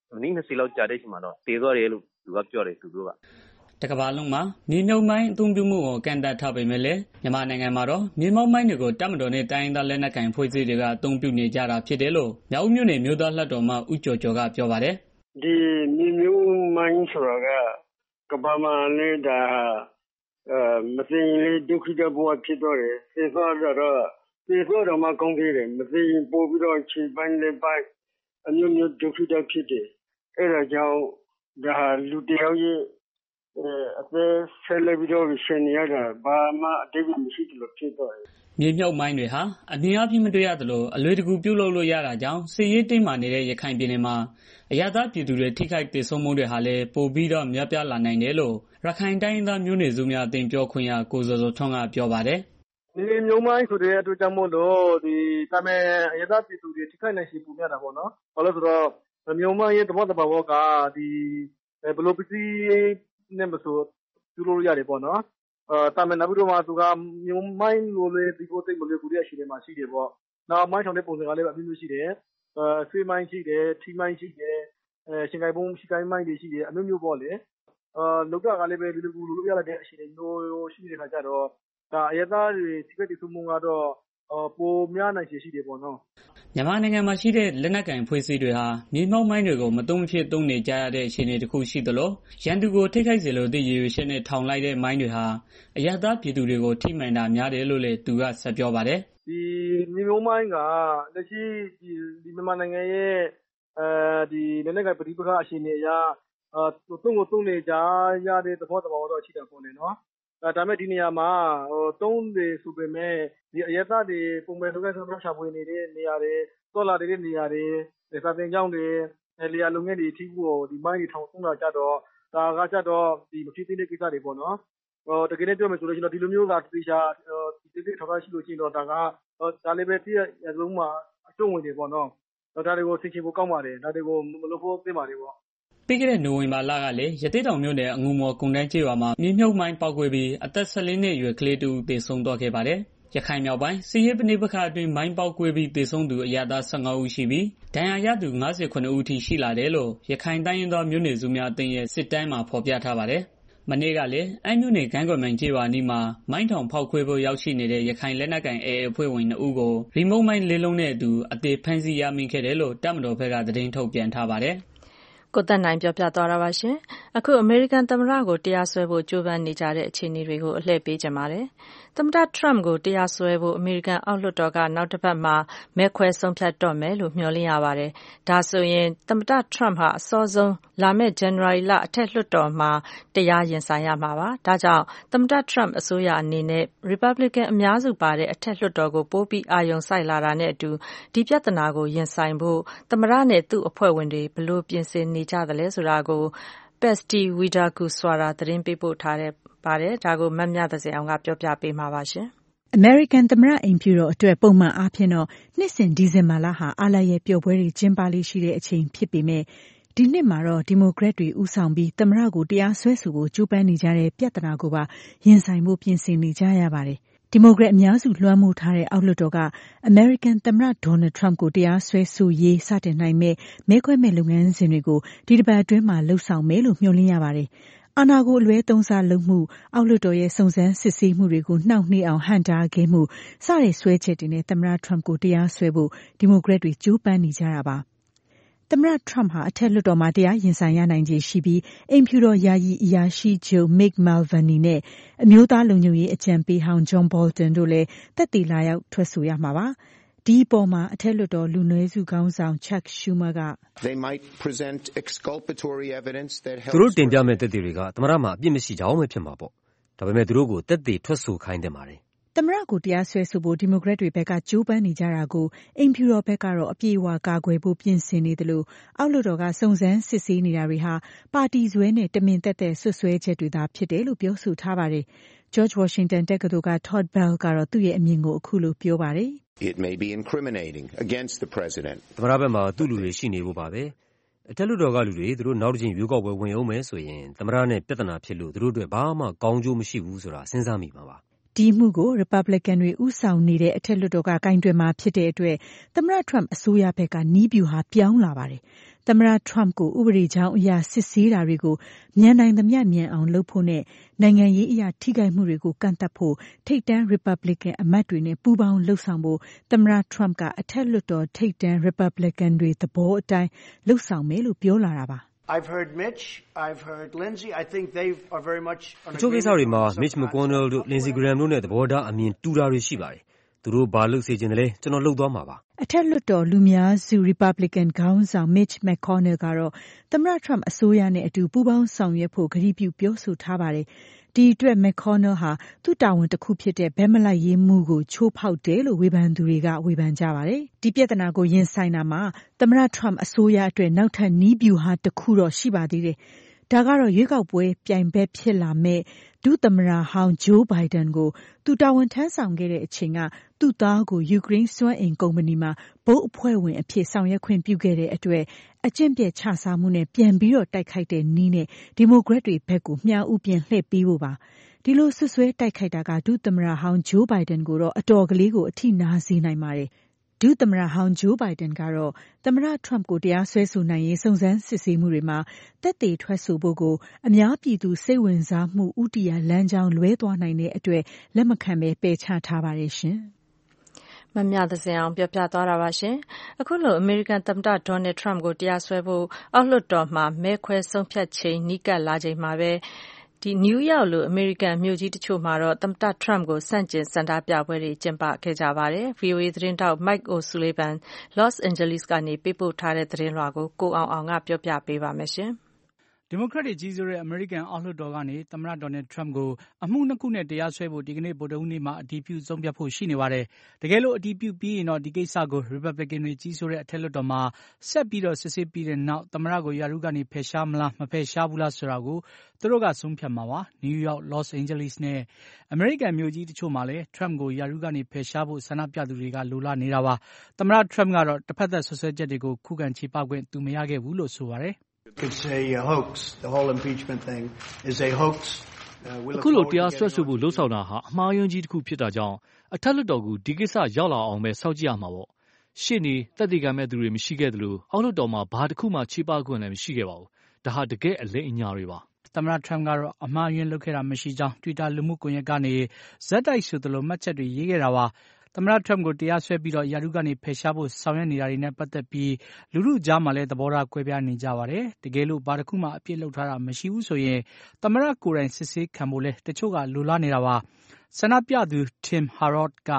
20လောက်ကြာတဲ့ချိန်မှာတော့သေသွားတယ်လို့သူကပြောတယ်သူတို့ကတကမ္ဘာလုံးမှာမြေမြုပ်မိုင်းအသုံးပြုမှုကိုကန့်သတ်ထားပေမဲ့လည်းမြန်မာနိုင်ငံမှာတော့မြေမြုပ်မိုင်းတွေကိုတပ်မတော်နဲ့တိုင်းရင်းသားလက်နက်ကိုင်ဖွဲ့စည်းတွေကအသုံးပြုနေကြတာဖြစ်တယ်လို့မြောက်ဦးမြို့နယ်မြို့သားလွှတ်တော်မှဦးကျော်ကျော်ကပြောပါတယ်။ဒီမြေမြုပ်မိုင်းဆိုတာကကမ္ဘာမှာလည်းဒါမသိရင်လည်းဒုက္ခဘဝဖြစ်တော့တယ်။သေသွားတော့မှကောင်းသေးတယ်။မသိရင်ပို့ပြီးတော့ခြေပိုင်းလက်ပိုင်းအမျိုးဒုက္ခဖြစ်တယ်။အဲဒါကြောင့်ဒါလူတယောက်ရဲ့အသက်ဆက်လက်ပြီးတော့ရှင်နေရတာဘာမှအတိတ်မရှိတယ်လို့ဖြစ်တော့တယ်။မြေမြုပ်မိုင်းတွေဟာအမြင်အပြည့်မတွေ့ရသလိုအလွယ်တကူပြုတ်လုပ်လို့ရတာကြောင့်စစ်ရေးတင်းမာနေတဲ့ရခိုင်ပြည်နယ်မှာအရသာပြည်သူတွေထိခိုက်ဒေဆုံးမှုတွေဟာလည်းပိုပြီးတော့များပြားလာနိုင်တယ်လို့ရခိုင်တိုင်းသားမျိုးနွယ်စုများအသင်းပြောခွင့်ရကိုဇော်ဇော်ထွန်းကပြောပါတယ်။မြေမြုပ်မိုင်းဆိုတဲ့အတွက်ကြောင့်မို့လို့ဒီတမန်အရသာပြည်သူတွေထိခိုက်နိုင်ရှိပုံများတာပေါ့နော်။ဘာလို့ဆိုတော့မြေမြုပ်မိုင်းရဲ့သဘောတဘာဝကဒီဘလိုပစ္စည်းနဲ့မဆိုပြုလို့ရတယ်ပေါ့နော်။တာမန်နောက်ပြီးတော့မှသူကမြုံမိုင်းလိုလေဒီကိုတိတ်မလွယ်ကူတဲ့အချိန်တွေမှာရှိတယ်ပေါ့။နောက်မိုင်းထောင်တဲ့ပုံစံကလည်းအမျိုးမျိုးရှိတယ်။ဆွေးမိုင်းရှိတယ်ထီမိုင်းရှိတယ်ရှင်ကိုင်ပုံရှိကိုင်းမိုင်းတွေရှိတယ်အမျိုးမျိုးပေါ့လေ။လောက်ကလည်းပဲဒီလိုလို့ရတဲ့အချိန်တွေမျိုးရှိနေတဲ့ခါကျတော့ဒါအရသားတွေစိတ်တည်ဆုံမှုကတော့ပိုများနိုင်ရှိတယ်ပေါ့နော်မြန်မာနိုင်ငံမှာရှိတဲ့လက်နက်ကိုင်ဖွဲ့စည်းတွေဟာမြေမြုပ်မိုင်းတွေကိုမသုံးမဖြစ်သုံးနေကြရတဲ့အခြေအနေတစ်ခုရှိသလိုရန်သူကိုထိခိုက်စေလို့တဲ့ရည်ရွယ်ချက်နဲ့ထောင်လိုက်တဲ့မိုင်းတွေဟာအရသာပြည်သူတွေကိုထိမှန်တာများတယ်လို့လည်းသူကဆက်ပြောပါတယ်ဒီမြေမြုပ်မိုင်းကလက်ရှိဒီမြန်မာနိုင်ငံရဲ့ဒီလက်နက်ကိုင်ပဋိပက္ခအခြေအနေအရသုံးနေကြရတဲ့သဘောတဘာဝတော့ရှိတာပေါ့လေနော်ဒါပေမဲ့ဒီနေရာမှာသုံးတယ်ဆိုပေမဲ့ဒီအရသာတွေပုံမှန်လုပ်ငန်းဆောင်ရှာဖွေနေတဲ့နေရာတွေတော်လာတဲ့နေရာတွေစာသင်ကျောင်းတွေလေယာလုပ်ငန်းတွေအထိကိုဒီမိုင်းတွေထောင်သုံးတာကြတော့ဒါကကြတော့ဒီမဖြစ်သေးတဲ့ကိစ္စတွေပေါ့နော်တကယ်နဲ့ပြောမယ်ဆိုလို့ရှိရင်ဒီလိုမျိုးကတေချာဒီထောက်ထားရှိလို့ရှိရင်တော့ဒါလည်းပဲပြည့်ရဆုံးမှာအကျုံးဝင်တယ်ပေါ့နော်ဒါတွေကိုသိချင်ဖို့ကောင်းပါတယ်ဒါတွေကိုမလုပ်ဖို့သိပါတယ်ပေါ့ပြီးခဲ့တဲ့နိုဝင်ဘာလကလည်းရသေ့တောင်မြို့နယ်အငူမော်ကုန်တန်းကျေးရွာမှာမြေမြုပ်မိုင်းပေါက်ကွဲပြီးအသက်14နှစ်အရွယ်ကလေးတူသေဆုံးသွားခဲ့ပါတယ်။ရခိုင်မြောက်ပိုင်းစစ်ရေးပဋိပက္ခအတွင်းမိုင်းပေါက်ကွဲပြီးသေဆုံးသူအရသာ15ဦးရှိပြီးဒဏ်ရာရသူ59ဦးထိရှိလာတယ်လို့ရခိုင်တိုင်းရင်းသားမျိုးနွယ်စုများအသင်းရဲ့စစ်တမ်းမှာဖော်ပြထားပါတယ်။မနေ့ကလည်းအမ်းမြို့နယ်ကမ်းကွယ်မိုင်ကျေးရွာနီးမှာမိုင်းထောင်ဖောက်ခွဲဖို့ရောက်ရှိနေတဲ့ရခိုင်လက်နက်ကိုင်AAအဖွဲ့ဝင်2ဦးကိုရီမုတ်မိုင်းလေးလုံးနဲ့အတူအသေးဖမ်းဆီးရမိခဲ့တယ်လို့တပ်မတော်ဘက်ကသတင်းထုတ်ပြန်ထားပါတယ်။ကိုသက်နိုင်ပြောပြသွားတာပါရှင်။အခုအမေရိကန်သမ္မတကိုတရားစွဲဖို့ကြိုးပမ်းနေကြတဲ့အခြေအနေတွေကိုအလှည့်ပေးကြပါတယ်။သမ္မတ Trump ကိုတရားစွဲဖို့အမေရိကန်အောက်လွှတ်တော်ကနောက်တစ်ပတ်မှာမဲခွဲဆုံးဖြတ်တော့မယ်လို့မျှော်လင့်ရပါတယ်။ဒါဆိုရင်သမ္မတ Trump ဟာအစောဆုံးလာမယ့် January လအထက်လွှတ်တော်မှာတရားရင်ဆိုင်ရမှာပါ။ဒါကြောင့်သမ္မတ Trump အစိုးရအနေနဲ့ Republican အများစုပါတဲ့အထက်လွှတ်တော်ကိုပိုပြီးအာရုံစိုက်လာတာနဲ့အတူဒီပြဿနာကိုရင်ဆိုင်ဖို့သမ္မတနဲ့သူ့အဖွဲ့ဝင်တွေဘယ်လိုပြင်ဆင်နေကြသလဲဆိုတာကို Patsy Widakuswara သတင်းပေးပို့ထားပါတယ်။ဒါကိုမမြသဇင်အောင်ကပြောပြပေးမှာပါရှင်။အမေရိကန်သမ္မတအိမ်ဖြူတော်အတွက်ပုံမှန်အားဖြင့်တော့နှစ်စဉ်ဒီဇင်ဘာလဟာအားလပ်ရက်ပျော်ပွဲတွေကျင်းပလေးရှိတဲ့အချိန်ဖြစ်ပေမဲ့ဒီနှစ်မှာတော့ဒီမိုကရက်တွေဦးဆောင်ပြီးသမ္မတကိုတရားစွဲဆိုဖို့ကြိုးပမ်းနေကြတဲ့ပြဿနာကိုပါရင်ဆိုင်ဖို့ပြင်ဆင်နေကြရပါတယ်။ဒီမိုကရက်အများစုလွှမ်းမိုးထားတဲ့အောက်လွှတ်တော်ကအမေရိကန်သမ္မတ Donald Trump ကိုတရားစွဲဆိုရေးစတင်နိုင်မဲ့မဲခွဲမဲ့လုပ်ငန်းစဉ်တွေကိုဒီတစ်ပတ်အတွင်းမှာလှုပ်ဆောင်မယ်လို့မျှော်လင့်ရပါတယ်။အာဏာကိုအလွဲသုံးစားလုပ်မှုအောက်လွှတ်တော်ရဲ့စုံစမ်းစစ်ဆေးမှုတွေကိုနှောင့်နှေးအောင်ဟန့်တားခဲ့မှုစတဲ့စွဲချက်တွေနဲ့သမ္မတ Trump ကိုတရားစွဲဖို့ဒီမိုကရက်တွေကြိုးပမ်းနေကြတာပါ။သမ္မတ Trump ဟာအထက်လွှတ်တော်မှာတရားရင်ဆိုင်ရနိုင်ခြေရှိပြီးအိမ်ဖြူတော်ယာယီအရာရှိချုပ် Mick Mulvaney နဲ့အမျိုးသားလုံခြုံရေးအကြံပေးဟောင်း John Bolton တို့လည်းသက်သေလာရောက်ထွက်ဆိုရမှာပါ။ဒီအပေါ်မှာအထက်လွှတ်တော်လူနည်းစုခေါင်းဆောင် Chuck Schumer ကသူတို့တင်ပြမဲ့သက်သေတွေကသမ္မတမှာအပြစ်မရှိကြောင်းပဲဖြစ်မှာပေါ့။ဒါပေမဲ့သူတို့ကိုသက်သေထွက်ဆိုခိုင်းတယ်ပါတယ်သမ္မတကိုတရားစွဲဆိုဖို့ဒီမိုကရက်တွေဘက်ကကြိုးပမ်းနေကြတာကိုအိမ်ဖြူတော်ဘက်ကတော့အပြည့်အဝကာကွယ်ဖို့ပြင်ဆင်နေတယ်လို့အောက်လွှတ်တော်ကစုံစမ်းစစ်ဆေးနေတာတွေဟာပါတီစွဲနဲ့တမင်သက်သက်ဆွဆွဲချက်တွေသာဖြစ်တယ်လို့ပြောဆိုထားပါတယ်။ George Washington တက္ကသိုလ်က Todd Bell ကတော့သူ့ရဲ့အမြင်ကိုအခုလိုပြောပါတယ်။ It may be incriminating against the president. သမ္မတဘက်မှာသူ့လူတွေရှိနေဖို့ပါပဲ။အထက်လွှတ်တော်ကလူတွေသူတို့နောက်တစ်ချိန်ရွေးကောက်ပွဲဝင်အောင်မယ်ဆိုရင်သမ္မတနဲ့ပြဿနာဖြစ်လို့သူတို့အတွက်ဘာမှကောင်းကျိုးမရှိဘူးဆိုတာစဉ်းစားမိမှာပါဒီမှုကို Republican တွေဦးဆောင်နေတဲ့အထက်လွှတ်တော်ကကင်တွယ်မှာဖြစ်တဲ့အတွက်သမ္မတ Trump အစိုးရဘက်ကနီးဗျူဟာပြောင်းလာပါတယ်။သမ္မတ Trump ကိုဥပဒေကြောင်းအရစစ်ဆေးတာတွေကိုမြန်နိုင်သမျှမြန်အောင်လုပ်ဖို့နဲ့နိုင်ငံရေးအရထိခိုက်မှုတွေကိုကန့်သတ်ဖို့ထိပ်တန်း Republican အမတ်တွေနဲ့ပူးပေါင်းလှုပ်ဆောင်ဖို့သမ္မတ Trump ကအထက်လွှတ်တော်ထိပ်တန်း Republican တွေသဘောအတိုင်းလှုပ်ဆောင်မယ်လို့ပြောလာတာပါ I've heard Mitch, I've heard Lindsey. I think they are very much on the တချို့ကိစ္စတွေမှာ Mitch McConnell တို့ Lindsey Graham တို့နဲ့သဘောထားအမြင်တူတာတွေရှိပါတယ်။သူတို့ဘာလုပ်စေချင်တယ်လဲကျွန်တော်လုပ်သွားမှာပါ။အထက်လွှတ်တော်လူများစု Republican ခေါင်းဆောင် Mitch McConnell ကတော့သမ္မတ Trump အစိုးရနဲ့အတူပူးပေါင်းဆောင်ရွက်ဖို့ကတိပြုပြောဆိုထားပါတယ်။ဒီအတွက် McConnell ဟာသူ့တာဝန်တစ်ခုဖြစ်တဲ့ဘက်မလိုက်ရေးမှုကိုချိုးဖောက်တယ်လို့ဝေဖန်သူတွေကဝေဖန်ကြပါတယ်။ဒီပြဿနာကိုရင်ဆိုင်တာမှာသမ္မတ Trump အစိုးရအတွက်နောက်ထပ်နည်းဗျူဟာတစ်ခုတော့ရှိပါသေးတယ်။ဒါကတော့ရွေးကောက်ပွဲပြိုင်ဘက်ဖြစ်လာမဲ့ဒုသမ္မတဟောင်း Joe Biden ကိုသူတာဝန်ထမ်းဆောင်ခဲ့တဲ့အချိန်ကသူ့သားကိုယူကရိန်းစွမ်းအင်ကုမ္ပဏီမှာဘုတ်အဖွဲ့ဝင်အဖြစ်ဆောင်ရွက်ခွင့်ပြုခဲ့တဲ့အတွက်အကျင့်ပြတ်ချစားမှုနဲ့ပြန်ပြီးတော့တိုက်ခိုက်တဲ့နည်းနဲ့ဒီမိုကရက်တွေဘက်ကိုမျှဥပြန်လှည့်ပေးဖို့ပါဒီလိုဆွဆွဲတိုက်ခိုက်တာကဒုသမ္မတဟောင်း Joe Biden ကိုတော့အတော်ကလေးကိုအထိနာစေနိုင်ပါတယ်ဒုသမ္မတဟောင်း Joe Biden ကတော့သမ္မတ Trump ကိုတရားစွဲဆိုနိုင်ရေးစုံစမ်းစစ်ဆေးမှုတွေမှာသက်သေထွက်ဆိုဖို့ကိုအများပြည်သူစိတ်ဝင်စားမှုဥတီယာလမ်းကြောင်းလွဲသွားနိုင်တဲ့အတွက်လက်မခံပဲပယ်ချထားပါတယ်ရှင်မမြသဇင်အောင်ပြောပြသွားတာပါရှင်အခုလိုအမေရိကန်သမ္မတဒေါ်နယ်ထရမ့်ကိုတရားစွဲဖို့အောက်လွှတ်တော်မှာမဲခွဲဆုံးဖြတ်ချိန်နီးကပ်လာချိန်မှာပဲနယူးယောက်လိုအမေရိကန်မြို့ကြီးတချို့မှာတော့သမ္မတထရမ့်ကိုဆန့်ကျင်ဆန္ဒပြပွဲတွေကျင်းပခဲ့ကြပါတယ်။ VOA သတင်းထောက် Mike O'Sullivan Los Angeles ကနေပေးပို့ထားတဲ့သတင်းလွှာကိုကိုအောင်အောင်ကပြောပြပေးပါမယ်ရှင်။ဒီမိုကရက်တွေကြီးစိုးတဲ့အမေရိကန်အောက်လွှတ်တော်ကနေသမ္မတဒေါ်နယ်ထရမ့်ကိုအမှု2ခုနဲ့တရားစွဲဖို့ဒီကနေ့ဗုဒ္ဓဟူးနေ့မှာအတည်ပြုဆုံးဖြတ်ဖို့ရှိနေပါတယ်။တကယ်လို့အတည်ပြုပြီးရင်တော့ဒီကိစ္စကို Republican တွေကြီးစိုးတဲ့အထက်လွှတ်တော်မှာဆက်ပြီးတော့စစ်ဆေးပြီးတဲ့နောက်သမ္မတကိုရာထူးကနေဖယ်ရှားမလားမဖယ်ရှားဘူးလားဆိုတာကိုသူတို့ကဆုံးဖြတ်မှာပါ။ နယူးယောက်၊ လော့စ်အိန်ဂျလိစ်နဲ့အမေရိကန်မြို့ကြီးတချို့မှာလည်းထရမ့်ကိုရာထူးကနေဖယ်ရှားဖို့ဆန္ဒပြသူတွေကလိုလားနေတာပါ။သမ္မတထရမ့်ကတော့တစ်ဖက်သက်ဆွဆွဲချက်တွေကိုခုခံချေပခွင့်သူမရခဲ့ဘူးလို့ဆိုပါတယ်။ It's a hoax. The whole impeachment thing is a hoax. အခုလိုတရားစွဲဆိုဖို့လှုံ့ဆော်တာဟာအမှားယွင်းကြီးတစ်ခုဖြစ်တာကြောင့်အထက်လွှတ်တော်ကဒီကိစ္စရောက်လာအောင်ပဲစောင့်ကြည့်ရမှာပေါ့။ရှေ့နေသက်သေခံမဲ့သူတွေမရှိခဲ့သလိုအောက်လွှတ်တော်မှာဘာတစ်ခုမှချေပခွင့်လည်းမရှိခဲ့ပါဘူး။ဒါဟာတကယ်အလိမ်အညာတွေပါ။သမ္မတထရမ့်ကတော့အမှားယွင်းလုပ်ခဲ့တာမရှိကြောင်း Twitter လူမှုကွန်ရက်ကနေဇက်တိုက်ဆိုသလိုမှတ်ချက်တွေရေးခဲ့တာပါ။သမ္မတ Trump ကိုတရားစွဲပြီးရာထူးကနေဖယ်ရှားဖို့ဆောင်ရွက်နေတာတွေနဲ့ပတ်သက်ပြီးလူထုကြားမှာလည်းသဘောထားကွဲပြားနေကြပါတယ်။တကယ်လို့ဘာတစ်ခုမှအပြစ်လုပ်ထားတာမရှိဘူးဆိုရင်သမ္မတကိုယ်တိုင်စစ်ဆေးခံဖို့လည်းတချို့ကလိုလားနေတာပါ။ဆန္ဒပြသူ Tim Harrod က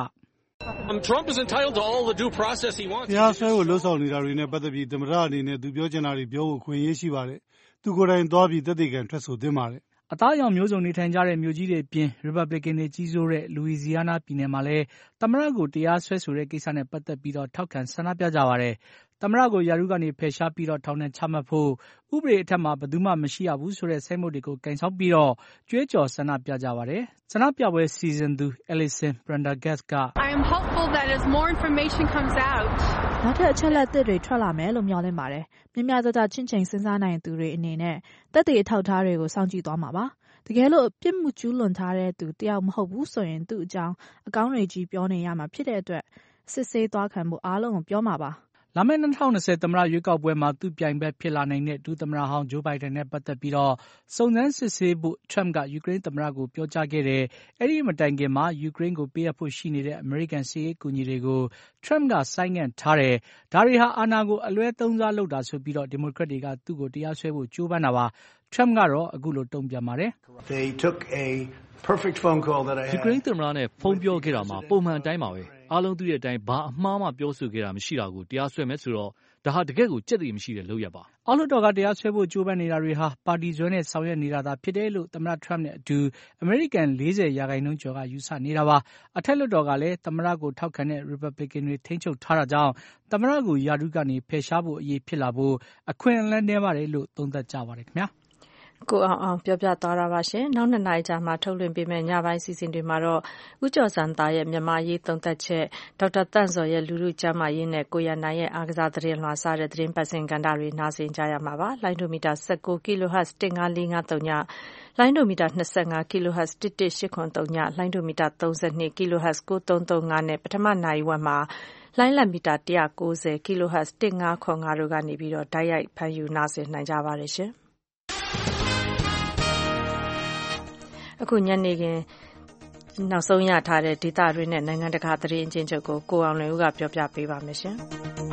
Trump is entitled to all the due process he wants. တရားစွဲကိုလှုပ်ဆောင်နေတာတွေနဲ့ပတ်သက်ပြီးသမ္မတအနေနဲ့သူပြောချင်တာတွေပြောဖို့ခွင့်ရရှိပါတယ်။သူကိုယ်တိုင်သွားပြီးသက်သေခံထွက်ဆိုသင့်ပါတယ်။အသားအရောင်မျိုးစုံနေထိုင်ကြတဲ့မြို့ကြီးတွေအပြင် Republican တွေကြီးစိုးတဲ့ Louisiana ပြည်နယ်မှာလည်းသမ္မတကိုတရားစွဲဆိုတဲ့ကိစ္စနဲ့ပတ်သက်ပြီးထောက်ခံဆန္ဒပြကြပါတယ်။သမ္မတကိုရာထူးကနေဖယ်ရှားပြီးထောင်နဲ့ချမှတ်ဖို့ဥပဒေအထက်မှာဘယ်သူမှမရှိရဘူးဆိုတဲ့ဆိုင်းဘုတ်တွေကိုကင်ဆောင်ပြီးကြွေးကြော်ဆန္ဒပြကြပါတယ်။ဆန္ဒပြပွဲစီစဉ်သူ Alison Prendergast က I am hopeful that as more information comes out နောက်ထပ်အချက်အလက်တွေထွက်လာမယ်လို့မျှော်လင့်ပါတယ်။မြင်များစွာချင့်ချိန်စဉ်းစားနိုင်သူတွေအနေနဲ့သက်သေအထောက်အထားတွေကိုစောင့်ကြည့်သွားမှာပါ။တကယ်လို့ပြစ်မှုကျူးလွန်ထားတဲ့သူတယောက်မဟုတ်ဘူးဆိုရင်သူ့အကြောင်းအကောင်းတွေကြီးပြောနေရမှာဖြစ်တဲ့အတွက်စစ်ဆေးသွားခံဖို့အားလုံးကိုပြောမှာပါ။လာမယ့်2020သမ္မတရွေးကောက်ပွဲမှာသူ့ပြိုင်ဘက်ဖြစ်လာနိုင်တဲ့ဒုသမ္မတဟောင်းဂျိုးဘိုင်ဒန်နဲ့ပတ်သက်ပြီးစုံစမ်းစစ်ဆေးဖို့ Trump ကယူကရိန်းသမ္မတကိုပြောကြားခဲ့တယ်။အဲဒီမတိုင်ခင်မှာယူကရိန်းကိုပေးအပ်ဖို့ရှိနေတဲ့အမေရိကန်စစ်ရေးအကူအညီတွေကို Trump ကဆိုင်းငံ့ထားတယ်။ဒါတွေဟာအာဏာကိုအလွဲသုံးစားလုပ်တာဆိုပြီးဒီမိုကရက်တွေကသူ့ကိုတရားစွဲဖို့ကြိုးပမ်းတာပါ။ Trump ကတော့အခုလိုတုံ့ပြန်ပါတယ်။ They took a perfect phone call that I had. ယူကရိန်းသမ္မတနဲ့ဖုန်းပြောခဲ့တာမှာပုံမှန်အတိုင်းပါပဲ။အားလုံးသိတဲ့အတိုင်းဘာအမှားမှပြောဆိုခဲ့တာမရှိတာကိုတရားစွဲမယ်ဆိုတော့ဒါဟာတကယ့်ကိုကြက်သီမရှိတဲ့လုပ်ရပ်ပါ။အောက်လွှတ်တော်ကတရားစွဲဖို့ကြိုးပမ်းနေတာတွေဟာပါတီစွဲနဲ့ဆောင်ရွက်နေတာသာဖြစ်တယ်လို့သမ္မတ Trump နဲ့အတူအမေရိကန်40%ကျော်ကယူဆနေတာပါ။အထက်လွှတ်တော်ကလည်းသမ္မတကိုထောက်ခံတဲ့ Republican တွေထိန်းချုပ်ထားတာကြောင့်သမ္မတကိုရာထူးကနေဖယ်ရှားဖို့အရေးဖြစ်လာဖို့အခွင့်အလမ်းနည်းပါတယ်လို့သုံးသပ်ကြပါတယ်ခင်ဗျာ။ကိုအောင်ပြောပြသွားတာပါရှင်။နောက်2 နာရီကြာမှထုတ်လွှင့်ပေးမယ့်ညပိုင်းစီစဉ်တွေမှာတော့ဦးကျော်စံသားရဲ့မြန်မာရေးသုံးသပ်ချက်ဒေါက်တာတန့်စော်ရဲ့လူလူကျမ်းမာရေးနဲ့ကိုရနိုင်ရဲ့အားကစားသတင်းလွှာစတဲ့သတင်းပတ်စဉ်ကဏ္ဍတွေနားဆင်ကြရမှာပါ။လိုင်းဒိုမီတာ19 kHz 15453ညလိုင်းဒိုမီတာ25 kHz 11803ညလိုင်းဒိုမီတာ32 kHz 9335နဲ့ပထမနိုင်ဝက်မှာလိုင်းလံမီတာ190 kHz 1505တို့ကနေပြီးတော့တိုက်ရိုက်ဖမ်းယူနားဆင်နိုင်ကြပါတယ်ရှင်။အခုညနေခင်းနောက်ဆုံးရထားတဲ့ဒေသတွင်းနဲ့နိုင်ငံတကာသတင်းအကျဉ်းချုပ်ကိုကိုအောင်လွင်ဦးကပြောပြပေးပါမယ်ရှင်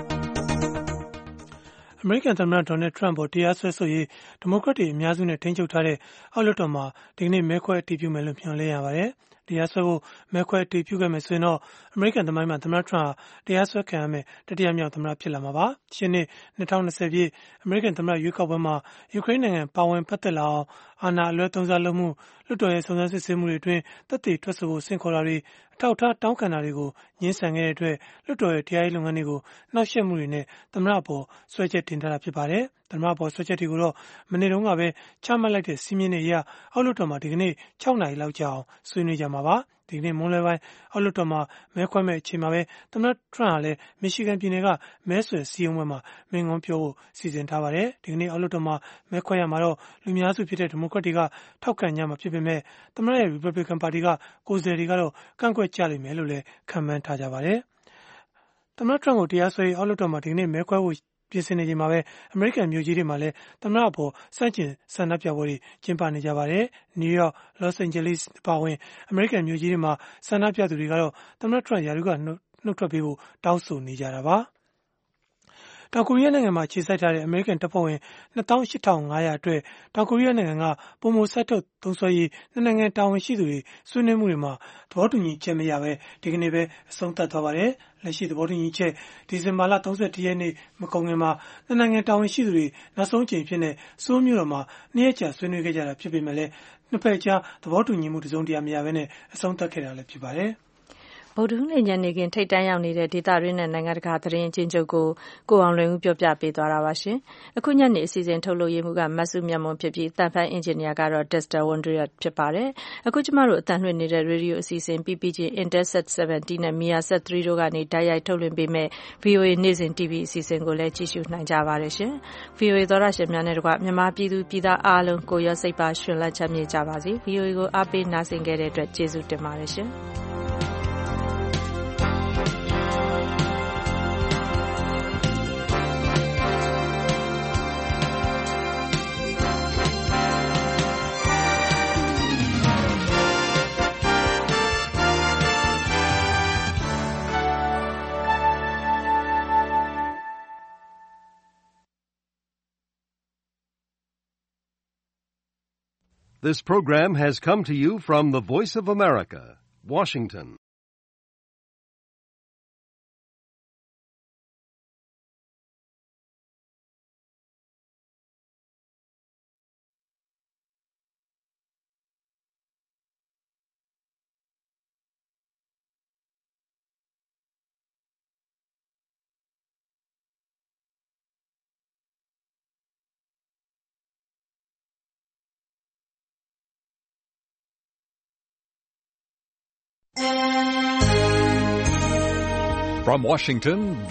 ။အမေရိကန်သမ္မတဒေါ်နယ်ထရန့်ပေါ်တရားစွဲဆိုရေးဒီမိုကရက်တွေအများစုနဲ့ထိန်းချုပ်ထားတဲ့အောက်လွှတ်တော်မှာဒီကနေ့မဲခွဲအတည်ပြုမယ်လို့မျှော်လင့်ရပါတယ်။တရားစွဲဖို့မဲခွဲအတည်ပြုခဲ့မယ်ဆိုရင်တော့အမေရိကန်သမိုင်းမှာသမ္မတထရန့်ဟာတရားစွဲခံရမယ့်တတိယမြောက်သမ္မတဖြစ်လာမှာပါ။ရှင်းနှစ်2020ပြည့်အမေရိကန်သမ္မတရွေးကောက်ပွဲမှာယူကရိန်းနိုင်ငံပါဝင်ပတ်သက်လာအောင်အာဏာအလွဲသုံးစားလုပ်မှုလွှတ်တော်ရဲ့စုံစမ်းစစ်ဆေးမှုတွေအတွင်းသက်သေထွက်ဆိုဖို့ဆင့်ခေါ်တာတွေအထောက်အထားတောင်းခံတာတွေကိုငြင်းဆန်ခဲ့တဲ့အတွက်လွှတ်တော်ရဲ့တရားရေးလုပ်ငန်းတွေကိုနှောက်ယှက်မှုတွေနဲ့သမ္မတအပေါ်စွဲချက်တင်ထားတာဖြစ်ပါတယ်။သမ္မတအပေါ်စွဲချက်တွေကိုတော့မနေ့တုန်းကပဲချမှတ်လိုက်တဲ့စီးမြင်တွေအရအောက်လွှတ်တော်မှာဒီကနေ့6 နာရီလောက်ကြာအောင်ဆွေးနွေးကြမှာပါ။ဒီကနေ့မွန်းလွဲပိုင်းအောက်လွှတ်တော်မှာမဲခွဲမဲ့အချိန်မှာပဲသမ္မတထရန့်ဟာလည်းမီရှီဂန်ပြည်နယ်ကမဲဆွယ်စည်းရုံးပွဲမှာမိန့်ခွန်းပြောဖို့စီစဉ်ထားပါတယ်။ဒီကနေ့အောက်လွှတ်တော်မှာမဲခွဲရမှာတော့လူများစုဖြစ်တဲ့ဒီမိုကရက်တွေကထောက်ခံကြမှာဖြစ်ပေမဲ့သမ္မတရဲ့ Republican ပါတီကကိုယ်စားလှယ်တွေကတော့ကန့်ကွက်ကြလိမ့်မယ်လို့လည်းခန့်မှန်းထားကြပါတယ်။သမ္မတထရန့်ကိုတရားစွဲအောက်လွှတ်တော်မှာဒီကနေ့မဲခွဲဖို့ပြင်ဆင်နေချိန်မှာပဲအမေရိကန်မြို့ကြီးတွေမှာလည်းသမ္မတအပေါ်စန့်ကျင်ဆန္ဒပြပွဲတွေကျင်းပနေကြပါတယ်။ New York, Los Angeles အပါအဝင်အမေရိကန်မြို့ကြီးတွေမှာဆန္ဒပြသူတွေကတော့သမ္မတထရန့်ရာထူးကနှုတ်ထွက်ပေးဖို့တောင်းဆိုနေကြတာပါ။တောင်ကိုရီးယားနိုင်ငံမှာခြေစိုက်ထားတဲ့အမေရိကန်တပ်ဖွဲ့ဝင် 28,500 အတွက်တောင်ကိုရီးယားနိုင်ငံကပုံမစိုက်ထုတ်သုံးစွဲရေးနှစ်နိုင်ငံတာဝန်ရှိသူတွေဆွေးနွေးမှုတွေမှာသဘောတူညီချက်မရဘဲဒီကနေ့ပဲအဆုံးသတ်သွားပါတယ်။လက်ရှိသဘောတူညီချက်ဒီဇင်ဘာလ31ရက်နေ့မကုန်ခင်မှာနှစ်နိုင်ငံတာဝန်ရှိသူတွေနောက်ဆုံးအကြိမ်ဖြစ်တဲ့ဆိုးလ်မြို့တော်မှာ2 ရက်ကြာဆွေးနွေးခဲ့ကြတာဖြစ်ပေမဲ့လည်းနှစ်ဖက်ကြားသဘောတူညီမှုတစုံတရာမရဘဲနဲ့အဆုံးသတ်ခဲ့တာလည်းဖြစ်ပါတယ်။ဗုဒ္ဓဟူးနေ့ညနေခင်းထိပ်တန်းရောက်နေတဲ့ဒေသတွင်းနဲ့နိုင်ငံတကာသတင်းအကျဉ်းချုပ်ကိုကိုအောင်လွင်ဦးပြောပြပေးသွားတာပါရှင်။အခုညနေအစီအစဉ်ထုတ်လုပ်ရေးမှူးကမဆုမြတ်မွန်ဖြစ်ပြီးတန်ဖိုင်းအင်ဂျင်နီယာကတော့ Dexter Wondriat ဖြစ်ပါတယ်။အခုကျမတို့အသံလွှင့်နေတဲ့ရေဒီယိုအစီအစဉ် PPG Intelsat 70နဲ့ Measat 3တို့ကနေတိုက်ရိုက်ထုတ်လွှင့်ပေးမဲ့ VOA နေ့စဉ် TV အစီအစဉ်ကိုလည်းကြည့်ရှုနိုင်ကြပါတယ်ရှင်။ VOA သောရရှင်များနဲ့တကွမြန်မာပြည်သူပြည်သားအားလုံးကိုရောစိတ်ပါရှင်လန်းချမ်းမြေ့ကြပါစေ။ VOA ကိုအားပေးနားဆင်ခဲ့တဲ့အတွက်ကျေးဇူးတင်ပါတယ်ရှင်။ This program has come to you from the Voice of America, Washington. From Washington,